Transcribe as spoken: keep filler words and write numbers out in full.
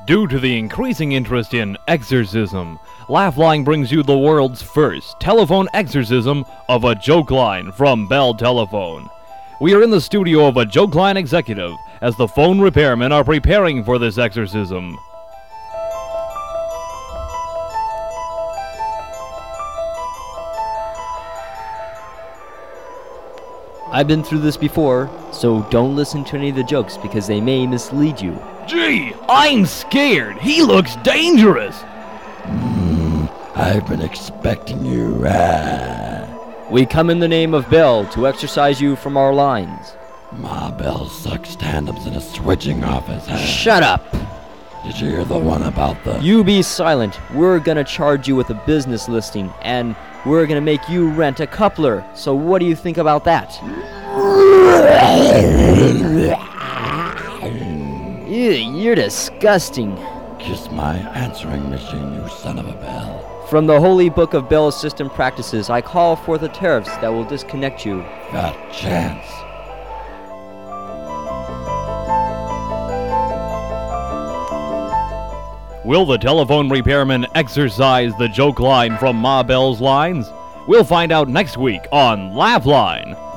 Due to the increasing interest in exorcism, Laugh-Line brings you the world's first telephone exorcism of a joke line from Bell Telephone. We are in the studio of a joke line executive as the phone repairmen are preparing for this exorcism. I've been through this before, so don't listen to any of the jokes because they may mislead you. Gee, I'm scared. He looks dangerous. Mm, I've been expecting you. Ah. We come in the name of Bell to exorcise you from our lines. Ma Bell sucks tandems in a switching office. Ah. Shut up! Did you hear the one about the... You be silent. We're gonna charge you with a business listing, and we're gonna make you rent a coupler. So what do you think about that? Ew, you're disgusting. Kiss my answering machine, you son of a bell. From the Holy Book of Bell System Practices, I call forth the tariffs that will disconnect you. Got chance. Will the telephone repairman exercise the joke line from Ma Bell's lines? We'll find out next week on Laugh-Line.